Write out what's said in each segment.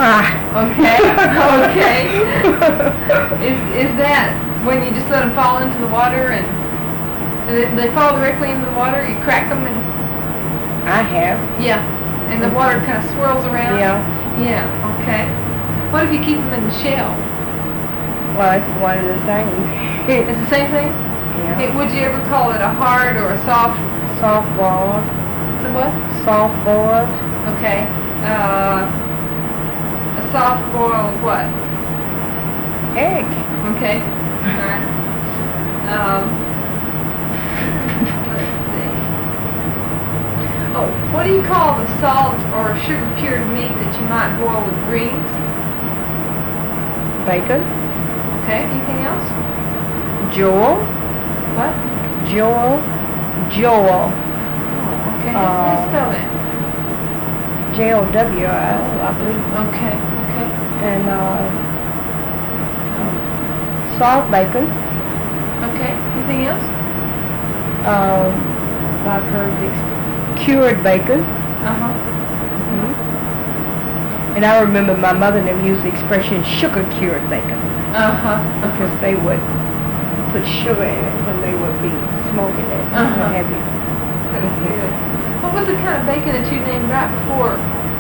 Okay. Okay. Is that when you just let them fall into the water and they fall directly into the water? You crack them and I have. yeah, and the water kind of swirls around. Yeah. Yeah. Okay. What if you keep them in the shell? Well, it's one and the same. It's the same thing. Yeah. Would you ever call it a hard or a soft? Soft boiled. So what? Soft boiled. Okay. A soft boiled what? Egg. Okay. All right. Let's see. Oh, what do you call the salt or sugar cured meat that you might boil with greens? Bacon. Okay. Anything else? Joel. What? Joel. Oh, okay. How do you spell that? Jowl, I believe. Okay. Okay. And salt bacon. Okay. Anything else? I've heard this cured bacon. Uh-huh. And I remember my mother and them used the expression sugar cured bacon Uh-huh. because they would put sugar in it when they would be smoking it. Uh-huh. Heavy. That's good. What was the kind of bacon that you named right before?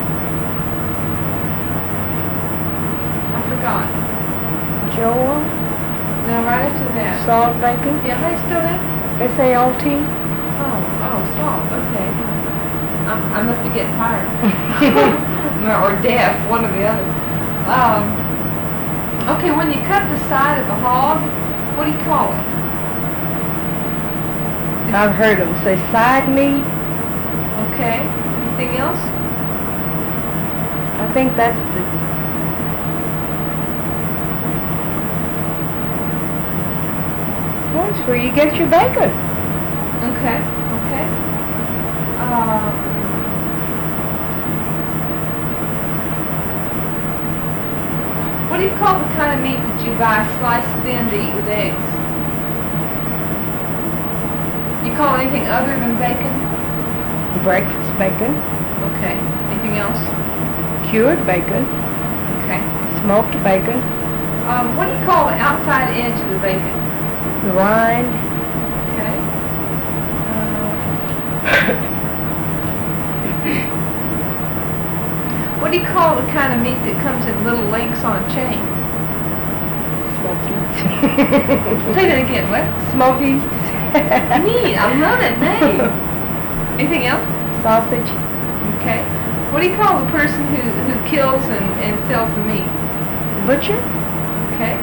I forgot. Joel. No, right after that. Salt bacon. Yeah, how do you spell that? SALT. Oh, salt. Okay. I must be getting tired. Or deaf, one or the other. Okay, when you cut the side of a hog, what do you call it? I've heard them say side meat. Okay. Anything else? I think that's that's where you get your bacon. Okay. Okay. What do you call the kind of meat that you buy sliced thin to eat with eggs? You call anything other than bacon? Breakfast bacon. Okay. Anything else? Cured bacon. Okay. Smoked bacon. What do you call the outside edge of the bacon? The rind. Okay. What do you call the kind of meat that comes in little links on a chain? Smokies. Say that again. What? Smokies. Neat. I love that name. Anything else? Sausage. Okay. What do you call the person who kills and sells the meat? Butcher. Okay.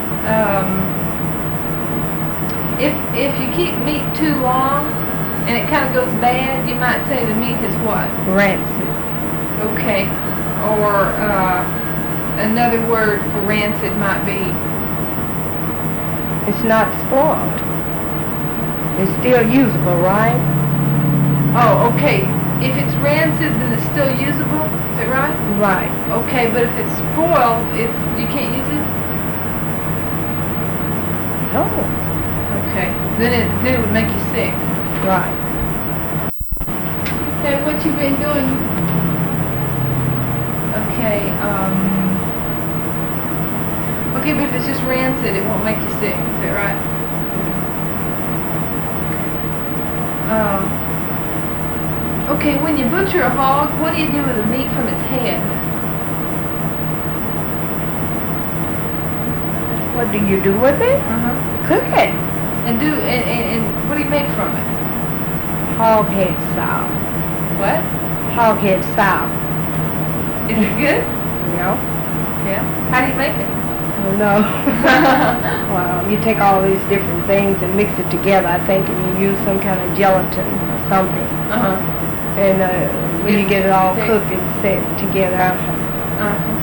If you keep meat too long and it kind of goes bad, you might say the meat is what? Rancid. Okay. Or another word for rancid might be? It's not spoiled. It's still usable, right? Oh, okay. If it's rancid, then it's still usable. Is that right? Right. Okay, but if it's spoiled, you can't use it. No. Okay. Then it would make you sick. Right. So what you been doing? Okay. Okay, but if it's just rancid, it won't make you sick. Is that right? Okay, when you butcher a hog, what do you do with the meat from its head? What do you do with it? Cook it. And what do you make from it? Hog head salve. What? Hog head salve. Is it good? No. Yeah. How do you make it? Oh, no. Well, you take all these different things and mix it together, I think, and you use some kind of gelatin or something. Uh-huh. And when you get it all cooked and set together, Uh-huh.